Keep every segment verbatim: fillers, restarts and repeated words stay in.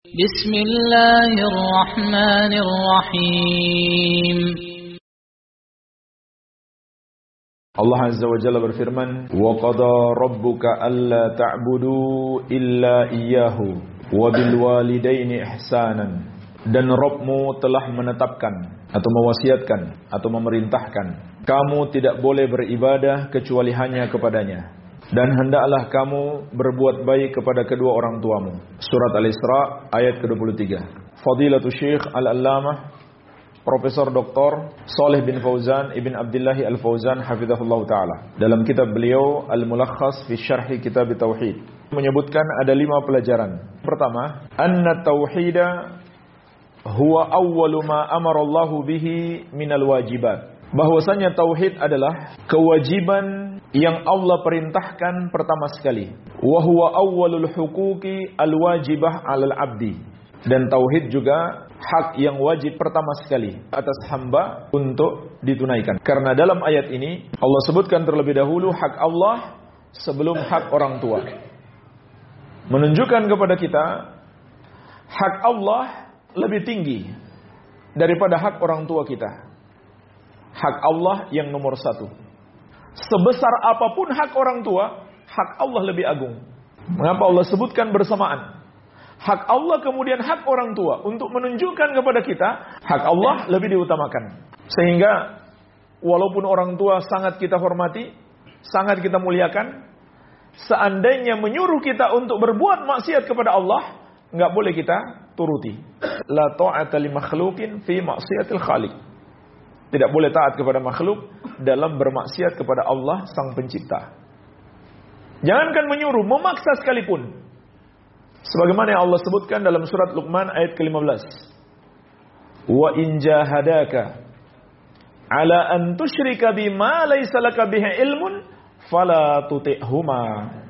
Bismillahirrahmanirrahim. Allah Azza wa Jalla berfirman, "Wa qada rabbuka alla ta'budu illa iyyahu wa bil walidaini ihsanan." Dan Rabbmu telah menetapkan atau mewasiatkan atau memerintahkan, kamu tidak boleh beribadah kecuali hanya kepadanya, dan hendaklah kamu berbuat baik kepada kedua orang tuamu. Surat Al-Isra ayat ke dua puluh tiga. Fadilatul Syekh Al-Allamah Profesor Doktor Shalih bin Fauzan Ibn Abdullah Al-Fauzan hafizahullah ta'ala, dalam kitab beliau Al-Mulakhas fi Syarhi Kitab Tauhid, menyebutkan ada lima pelajaran. Pertama, anna tauhida huwa awwalu ma amarallahu bihi minal wajibat. Bahwasanya tauhid adalah kewajiban yang Allah perintahkan pertama sekali. Wa huwa awwalul huquqi alwajibah 'alal 'abdi. Dan tauhid juga hak yang wajib pertama sekali atas hamba untuk ditunaikan. Karena dalam ayat ini Allah sebutkan terlebih dahulu hak Allah sebelum hak orang tua. Menunjukkan kepada kita hak Allah lebih tinggi daripada hak orang tua kita. Hak Allah yang nomor satu. Sebesar apapun hak orang tua, hak Allah lebih agung. Mengapa Allah sebutkan bersamaan? Hak Allah kemudian hak orang tua, untuk menunjukkan kepada kita hak Allah lebih diutamakan. Sehingga walaupun orang tua sangat kita hormati, sangat kita muliakan, seandainya menyuruh kita untuk berbuat maksiat kepada Allah, nggak boleh kita turuti. La ta'ata li makhluqin fi maksiatil khaliq. Tidak boleh taat kepada makhluk dalam bermaksiat kepada Allah sang pencipta. Jangankan menyuruh, memaksa sekalipun. Sebagaimana yang Allah sebutkan dalam surat Luqman ayat ke lima belas. Wa in jahadaka ala an tusyrika bima laysa laka bihi ilmun fala tuti'huma.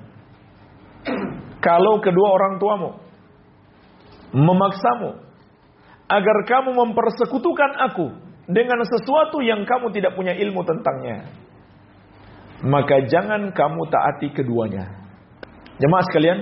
Kalau kedua orang tuamu memaksamu agar kamu mempersekutukan aku dengan sesuatu yang kamu tidak punya ilmu tentangnya, maka jangan kamu taati keduanya. Jemaah sekalian,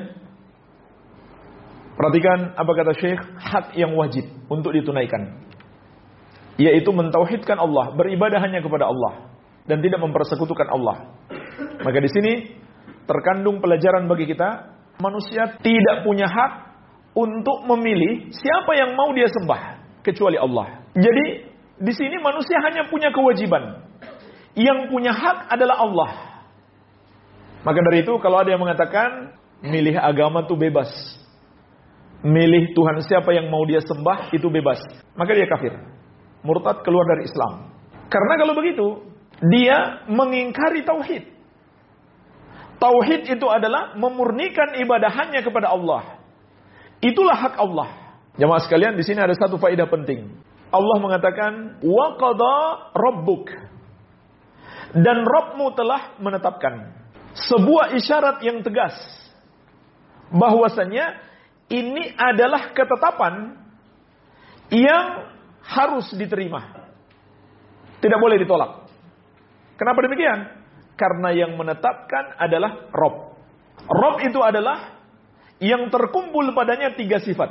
perhatikan apa kata Syekh, hak yang wajib untuk ditunaikan, yaitu mentauhidkan Allah, beribadah hanya kepada Allah dan tidak mempersekutukan Allah. Maka di sini terkandung pelajaran bagi kita, manusia tidak punya hak untuk memilih siapa yang mau dia sembah kecuali Allah. Jadi di sini manusia hanya punya kewajiban. Yang punya hak adalah Allah. Maka dari itu kalau ada yang mengatakan milih agama itu bebas, milih Tuhan siapa yang mau dia sembah itu bebas, maka dia kafir, murtad, keluar dari Islam. Karena kalau begitu dia mengingkari tauhid. Tauhid itu adalah memurnikan ibadah hanya kepada Allah. Itulah hak Allah. Jemaah sekalian, di sini ada satu faedah penting. Allah mengatakan, wa qada rabbuk. Dan Rabbmu telah menetapkan. Sebuah isyarat yang tegas bahwasanya ini adalah ketetapan yang harus diterima. Tidak boleh ditolak. Kenapa demikian? Karena yang menetapkan adalah Rabb. Rabb itu adalah yang terkumpul padanya tiga sifat.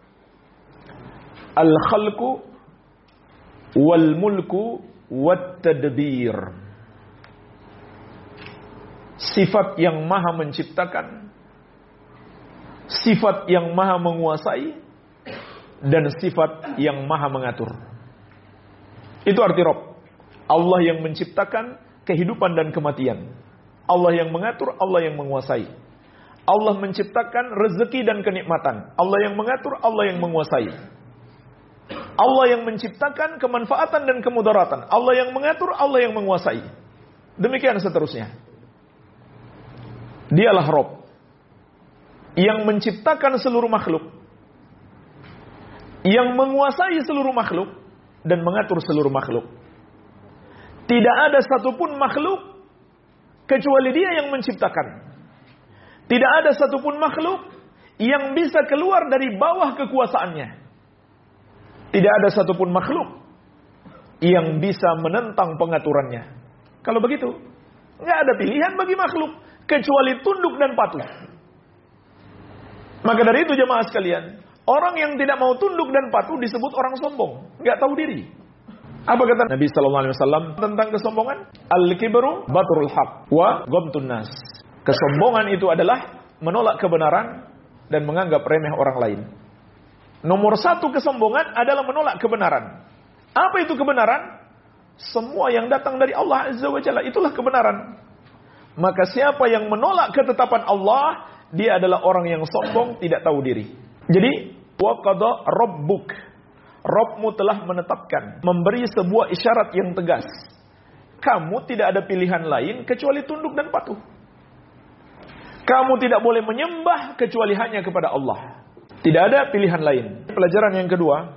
Al-khalqu wal mulku wat tadbir. Sifat yang maha menciptakan, sifat yang maha menguasai, dan sifat yang maha mengatur. Itu arti Rabb. Allah yang menciptakan kehidupan dan kematian. Allah yang mengatur, Allah yang menguasai. Allah menciptakan rezeki dan kenikmatan. Allah yang mengatur, Allah yang menguasai. Allah yang menciptakan kemanfaatan dan kemudaratan. Allah yang mengatur, Allah yang menguasai. Demikian seterusnya. Dialah Rabb yang menciptakan seluruh makhluk, yang menguasai seluruh makhluk dan mengatur seluruh makhluk. Tidak ada satupun makhluk kecuali Dia yang menciptakan. Tidak ada satupun makhluk yang bisa keluar dari bawah kekuasaannya. Tidak ada satupun makhluk yang bisa menentang pengaturannya. Kalau begitu, nggak ada pilihan bagi makhluk kecuali tunduk dan patuh. Maka dari itu jemaah sekalian, Orang yang tidak mau tunduk dan patuh disebut orang sombong, nggak tahu diri. Apa kata Nabi Sallallahu Alaihi Wasallam tentang kesombongan? Al-kibru batrul haq wa ghamtun nas. Kesombongan itu adalah menolak kebenaran dan menganggap remeh orang lain. Nomor satu kesombongan adalah menolak kebenaran. Apa itu kebenaran? Semua yang datang dari Allah Azza wa Jalla, itulah kebenaran. Maka siapa yang menolak ketetapan Allah, dia adalah orang yang sombong, tidak tahu diri. Jadi, wa qada rabbuk, Rabbmu telah menetapkan, memberi sebuah isyarat yang tegas. Kamu tidak ada pilihan lain kecuali tunduk dan patuh. Kamu tidak boleh menyembah kecuali hanya kepada Allah. Tidak ada pilihan lain. Pelajaran yang kedua,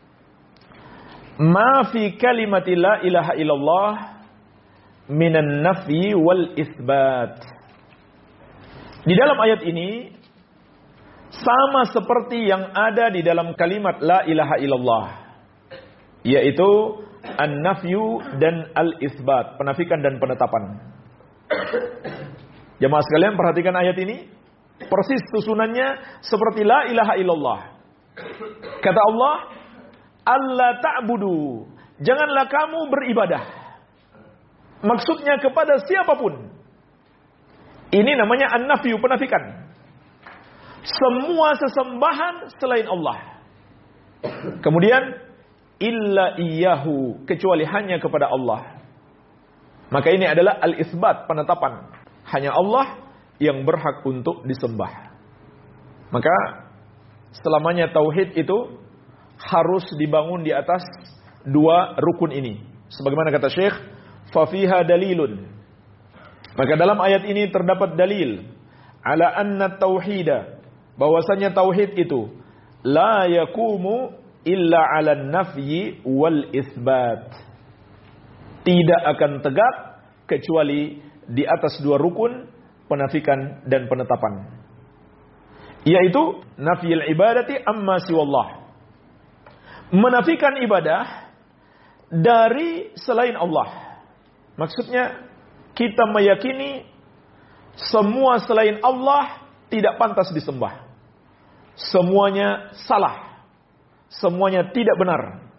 ma fi kalimati la ilaha illallah minan nafyi wal isbat. Di dalam ayat ini sama seperti yang ada di dalam kalimat la ilaha illallah, yaitu an-nafyu dan al-isbat, penafikan dan penetapan. Jemaah sekalian, perhatikan ayat ini. Persis susunannya seperti la ilaha illallah. Kata Allah, alla ta'budu, janganlah kamu beribadah. Maksudnya kepada siapapun. Ini namanya an-nafyu, penafikan. Semua sesembahan selain Allah. Kemudian illa iyyahu, kecuali hanya kepada Allah. Maka ini adalah al-isbat, penetapan. Hanya Allah yang berhak untuk disembah. Maka selamanya tauhid itu harus dibangun di atas dua rukun ini. Sebagaimana kata Syekh, fa fiha dalilun. Maka dalam ayat ini terdapat dalil ala anna tauhida, bahwasanya tauhid itu la yakumu illa 'ala nafyi wal isbat, tidak akan tegak kecuali di atas dua rukun, penafikan dan penetapan, yaitu nafyil ibadati amma siwallah, menafikan ibadah dari selain Allah. Maksudnya kita meyakini semua selain Allah tidak pantas disembah. Semuanya salah. Semuanya tidak benar.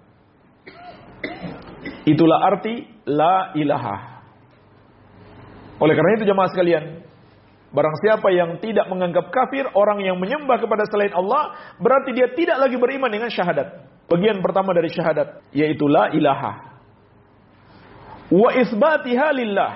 Itulah arti la ilaha. Oleh karena itu jemaah sekalian, barang siapa yang tidak menganggap kafir orang yang menyembah kepada selain Allah, berarti dia tidak lagi beriman dengan syahadat. Bagian pertama dari syahadat, yaitu la ilaha. Wa isbatiha lillah.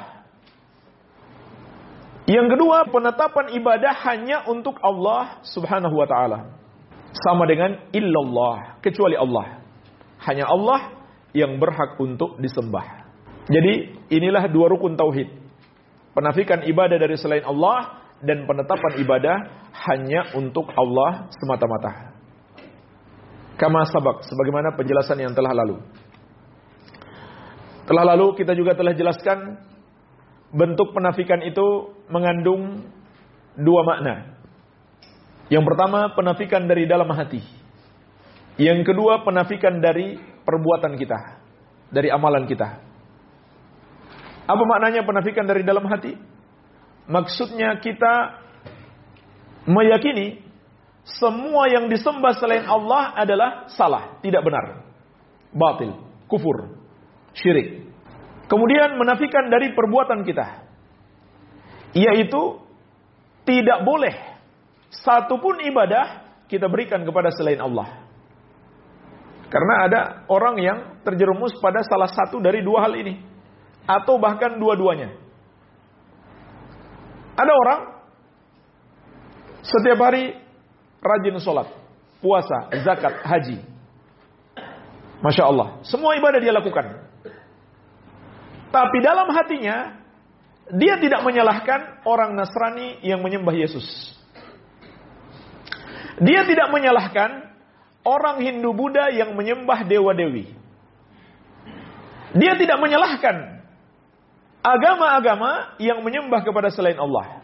Yang kedua, penetapan ibadah hanya untuk Allah subhanahu wa ta'ala. Sama dengan illallah, kecuali Allah. Hanya Allah yang berhak untuk disembah. Jadi inilah dua rukun tauhid. Penafikan ibadah dari selain Allah dan penetapan ibadah hanya untuk Allah semata-mata. Kama sabak, sebagaimana penjelasan yang telah lalu. Telah lalu kita juga telah jelaskan bentuk penafikan itu mengandung dua makna. Yang pertama, penafikan dari dalam hati. Yang kedua, penafikan dari perbuatan kita, dari amalan kita. Apa maknanya penafikan dari dalam hati? Maksudnya kita meyakini semua yang disembah selain Allah adalah salah, tidak benar, batil, kufur, syirik. Kemudian menafikan dari perbuatan kita, yaitu tidak boleh satupun ibadah kita berikan kepada selain Allah. Karena ada orang yang terjerumus pada salah satu dari dua hal ini, atau bahkan dua-duanya. Ada orang setiap hari rajin sholat, puasa, zakat, haji. Masya Allah, semua ibadah dia lakukan. Tapi dalam hatinya, dia tidak menyalahkan orang Nasrani yang menyembah Yesus. Dia tidak menyalahkan orang Hindu Buddha yang menyembah dewa-dewi. Dia tidak menyalahkan agama-agama yang menyembah kepada selain Allah.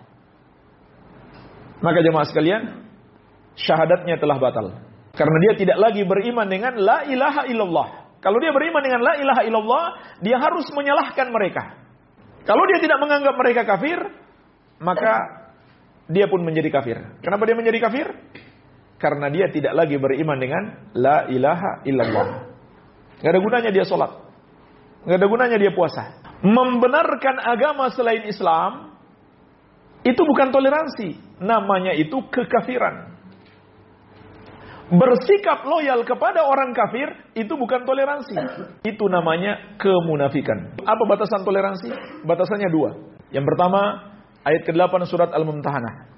Maka jemaah sekalian, syahadatnya telah batal. Karena dia tidak lagi beriman dengan la ilaha illallah. Kalau dia beriman dengan la ilaha illallah, dia harus menyalahkan mereka. Kalau dia tidak menganggap mereka kafir, maka dia pun menjadi kafir. Kenapa dia menjadi kafir? karena dia tidak lagi beriman dengan la ilaha illallah. Gak ada gunanya dia sholat, gak ada gunanya dia puasa. Membenarkan agama selain Islam itu bukan toleransi, namanya itu kekafiran. Bersikap loyal kepada orang kafir itu bukan toleransi, itu namanya kemunafikan. Apa batasan toleransi? Batasannya dua. Yang pertama, ayat kedelapan surat Al-Mumtahanah.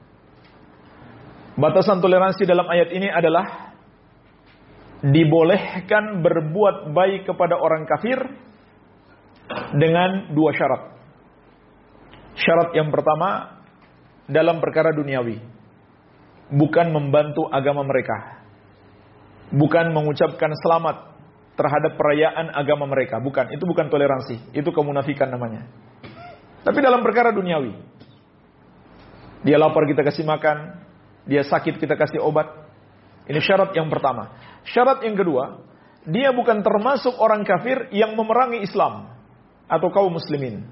Batasan toleransi dalam ayat ini adalah dibolehkan berbuat baik kepada orang kafir dengan dua syarat. Syarat yang pertama, dalam perkara duniawi, bukan membantu agama mereka, bukan mengucapkan selamat terhadap perayaan agama mereka, bukan, itu bukan toleransi, itu kemunafikan namanya. Tapi dalam perkara duniawi, dia lapar kita kasih makan, dia sakit kita kasih obat, ini syarat yang pertama. Syarat yang kedua, dia bukan termasuk orang kafir yang memerangi Islam atau kaum muslimin.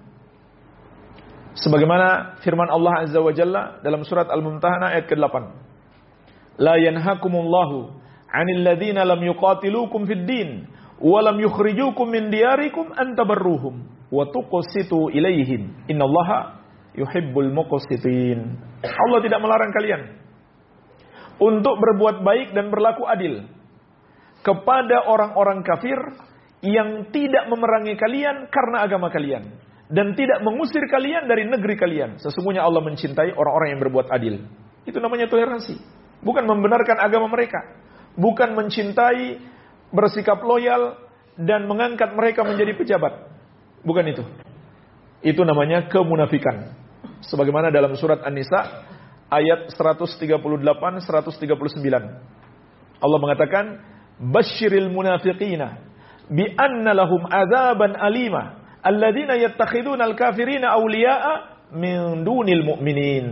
Sebagaimana firman Allah Azza wa Jalla dalam surat Al-Mumtahanah ayat kedelapan. La yanhakumullahu 'anil ladzina lam yuqatilukum fid din wa lam yukhrijukum min diyarikum an tabarruhum wa tuqsitu ilaihim. Innallaha yuhibbul muqsitin. Allah tidak melarang kalian untuk berbuat baik dan berlaku adil kepada orang-orang kafir yang tidak memerangi kalian karena agama kalian dan tidak mengusir kalian dari negeri kalian. Sesungguhnya Allah mencintai orang-orang yang berbuat adil. Itu namanya toleransi. Bukan membenarkan agama mereka, bukan mencintai, bersikap loyal dan mengangkat mereka menjadi pejabat. Bukan itu. Itu namanya kemunafikan. Sebagaimana dalam surat An-Nisa ayat seratus tiga puluh delapan seratus tiga puluh sembilan. Allah mengatakan, "Basyiril munafiqina bi anna lahum adzaban alima alladzina yattakhiduna al-kafirina awliya'a min dunil mu'minin."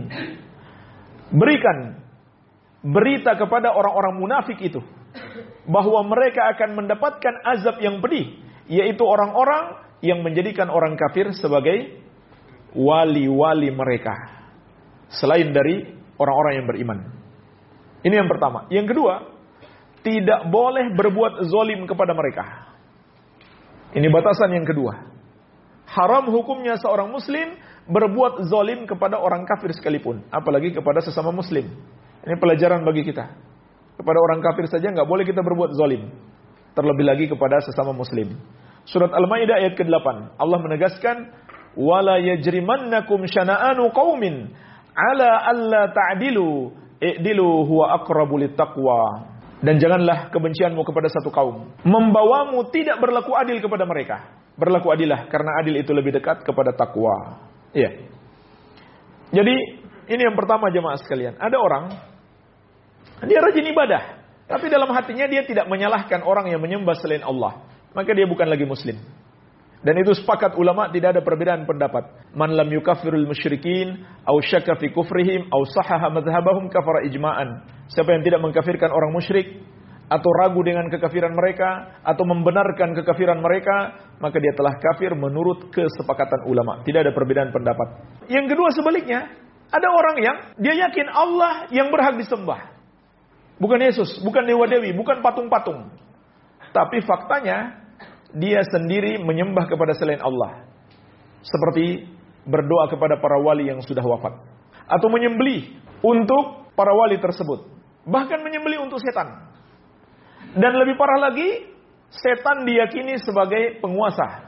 Berikan berita kepada orang-orang munafik itu bahwa mereka akan mendapatkan azab yang pedih, yaitu orang-orang yang menjadikan orang kafir sebagai wali-wali mereka selain dari orang-orang yang beriman. Ini yang pertama. Yang kedua, tidak boleh berbuat zalim kepada mereka. Ini batasan yang kedua. Haram hukumnya seorang muslim berbuat zalim kepada orang kafir sekalipun, apalagi kepada sesama muslim. Ini pelajaran bagi kita. Kepada orang kafir saja nggak boleh kita berbuat zalim, terlebih lagi kepada sesama muslim. Surat Al-Maidah ayat kedelapan, Allah menegaskan, "Wala yajrimannakum syana'anu qaumin 'ala alla ta'dilu, i'dilu huwa aqrabu littaqwa." Dan janganlah kebencianmu kepada satu kaum membawamu tidak berlaku adil kepada mereka. Berlaku adillah, karena adil itu lebih dekat kepada takwa. Iya. Jadi ini yang pertama jemaah sekalian. Ada orang, dia rajin ibadah, tapi dalam hatinya dia tidak menyalahkan orang yang menyembah selain Allah. Maka dia bukan lagi muslim. Dan itu sepakat ulama, tidak ada perbedaan pendapat. Man lam yukaffirul musyrikin aw syakka fi kufrihim aw sahaha madhhabahum kafara ijma'an. Siapa yang tidak mengkafirkan orang musyrik atau ragu dengan kekafiran mereka atau membenarkan kekafiran mereka, maka dia telah kafir menurut kesepakatan ulama. Tidak ada perbedaan pendapat. Yang kedua sebaliknya, ada orang yang dia yakin Allah yang berhak disembah. Bukan Yesus, bukan Dewa Dewi, bukan patung-patung. Tapi faktanya dia sendiri menyembah kepada selain Allah. Seperti berdoa kepada para wali yang sudah wafat, atau menyembelih untuk para wali tersebut. Bahkan menyembelih untuk setan. Dan lebih parah lagi, setan diyakini sebagai penguasa.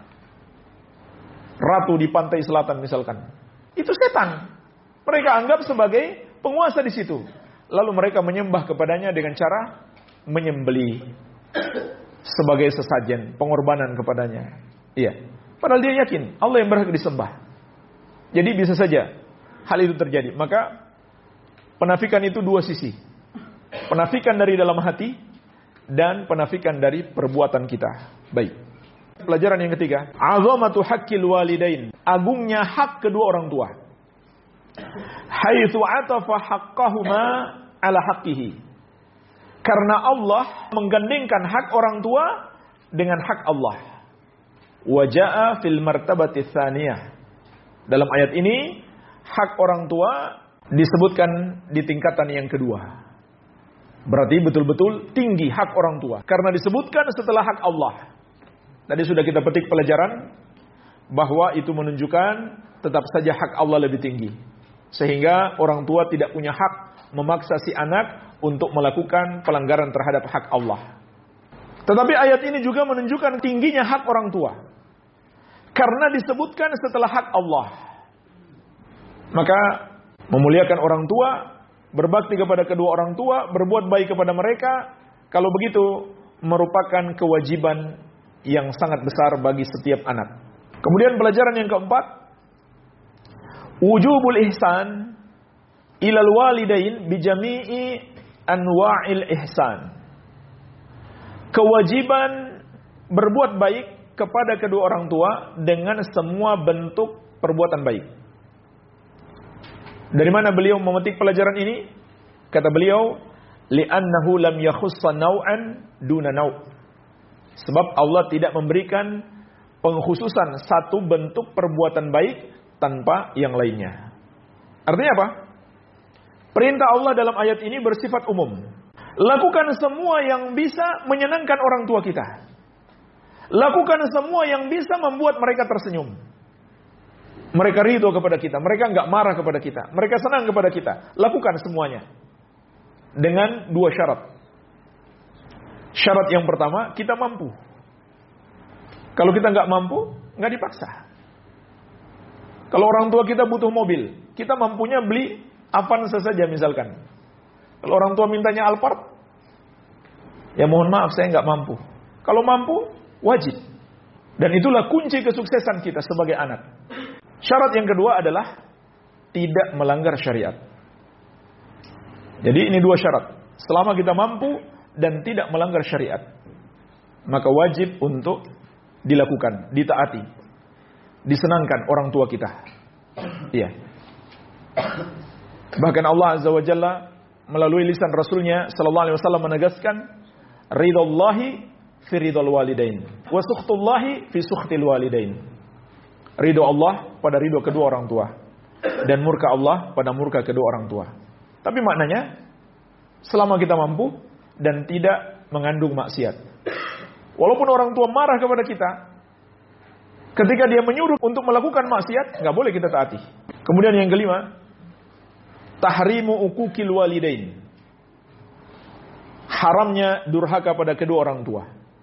Ratu di pantai selatan misalkan. Itu setan. Mereka anggap sebagai penguasa di situ. Lalu mereka menyembah kepadanya dengan cara menyembelih sebagai sesajen, pengorbanan kepadanya. Iya. Padahal dia yakin Allah yang berhak disembah. Jadi bisa saja hal itu terjadi. Maka penafikan itu dua sisi. Penafikan dari dalam hati dan penafikan dari perbuatan kita. Baik. Pelajaran yang ketiga, azamatu haqqil walidain. Agungnya hak kedua orang tua. Haitsu atafa haqqahuma ala haqqihi. Karena Allah menggandengkan hak orang tua dengan hak Allah. Wa jaa fil martabati tsaniyah. Dalam ayat ini hak orang tua disebutkan di tingkatan yang kedua. Berarti betul-betul tinggi hak orang tua. Karena disebutkan setelah hak Allah. Tadi sudah kita petik pelajaran bahwa itu menunjukkan tetap saja hak Allah lebih tinggi. Sehingga orang tua tidak punya hak memaksa si anak untuk melakukan pelanggaran terhadap hak Allah. Tetapi ayat ini juga menunjukkan tingginya hak orang tua. Karena disebutkan setelah hak Allah. Maka memuliakan orang tua, berbakti kepada kedua orang tua, berbuat baik kepada mereka, kalau begitu merupakan kewajiban yang sangat besar bagi setiap anak. Kemudian pelajaran yang keempat, wujubul ihsan ilal walidain bijami'i anwa'il ihsan. Kewajiban berbuat baik kepada kedua orang tua dengan semua bentuk perbuatan baik. Dari mana beliau memetik pelajaran ini? Kata beliau, li'annahu lam yakhussa naw'an duna naw'. Sebab Allah tidak memberikan pengkhususan satu bentuk perbuatan baik tanpa yang lainnya. Artinya apa? Perintah Allah dalam ayat ini bersifat umum. Lakukan semua yang bisa menyenangkan orang tua kita. Lakukan semua yang bisa membuat mereka tersenyum. Mereka ridho kepada kita, mereka enggak marah kepada kita, mereka senang kepada kita. Lakukan semuanya dengan dua syarat. Syarat yang pertama, kita mampu. Kalau kita enggak mampu, enggak dipaksa. Kalau orang tua kita butuh mobil, kita mampunya beli Avanza saja misalkan. Kalau orang tua mintanya Alphard, ya mohon maaf saya enggak mampu. Kalau mampu, wajib. Dan itulah kunci kesuksesan kita sebagai anak. Syarat yang kedua adalah tidak melanggar syariat. Jadi ini dua syarat. Selama kita mampu dan tidak melanggar syariat, maka wajib untuk dilakukan, ditaati, disenangkan orang tua kita. Iya. Bahkan Allah Azza wa Jalla melalui lisan Rasulnya sallallahu alaihi wasallam menegaskan, ridallahi fi ridal walidain wa sukhtullahi fi sukhtil walidain. Ridho Allah pada ridho kedua orang tua, dan murka Allah pada murka kedua orang tua. Tapi maknanya, selama kita mampu dan tidak mengandung maksiat. Walaupun orang tua marah kepada kita, ketika dia menyuruh untuk melakukan maksiat, nggak boleh kita taati. Kemudian yang kelima, tahrimu uquqil walidain. Haramnya durhaka pada kedua orang tua.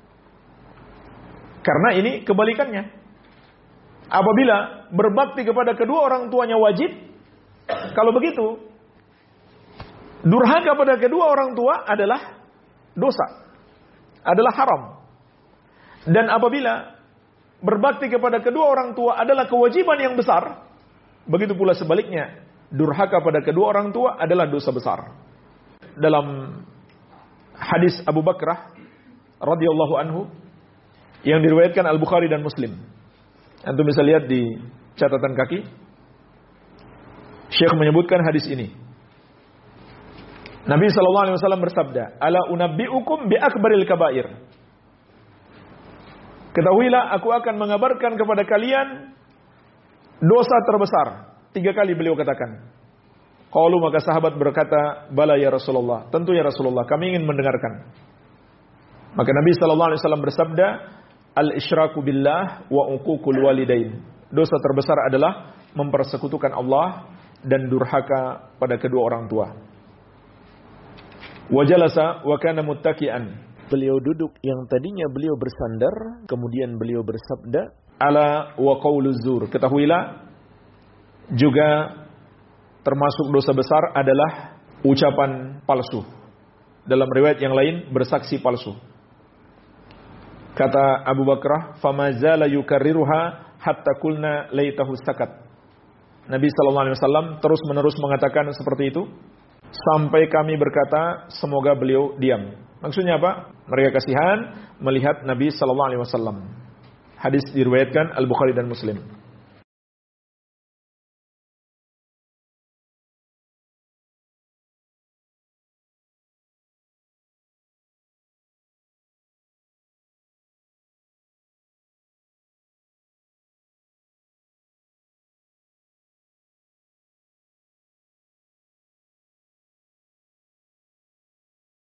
Karena ini kebalikannya. Apabila berbakti kepada kedua orang tuanya wajib, kalau begitu, durhaka pada kedua orang tua adalah dosa, adalah haram. Dan apabila berbakti kepada kedua orang tua adalah kewajiban yang besar, begitu pula sebaliknya, durhaka pada kedua orang tua adalah dosa besar. Dalam hadis Abu Bakrah radhiyallahu anhu yang diriwayatkan Al-Bukhari dan Muslim, antum bisa lihat di catatan kaki, Syekh menyebutkan hadis ini. Nabi sallallahu alaihi wasallam bersabda, "Ala unabbiukum bi akbaril kabair." Ketahuilah aku akan mengabarkan kepada kalian dosa terbesar. Tiga kali beliau katakan. Qalu, maka sahabat berkata, "Bala ya Rasulullah." Tentu ya Rasulullah, kami ingin mendengarkan. Maka Nabi sallallahu alaihi wasallam bersabda, al-isyraku billah wa uququl walidain. Dosa terbesar adalah mempersekutukan Allah dan durhaka pada kedua orang tua. Wa jalasa wa kana muttaki'an. Beliau duduk yang tadinya beliau bersandar, kemudian beliau bersabda, ala wa qauluz zur. Ketahuilah juga termasuk dosa besar adalah ucapan palsu. Dalam riwayat yang lain, bersaksi palsu. Kata Abu Bakrah, famazala yukarriruha hatta kulna laitahu sakat. Nabi sallallahu alaihi wasallam terus menerus mengatakan seperti itu sampai kami berkata semoga beliau diam. Maksudnya apa? Mereka kasihan melihat Nabi sallallahu alaihi wasallam. Hadis diriwayatkan Al-Bukhari dan Muslim.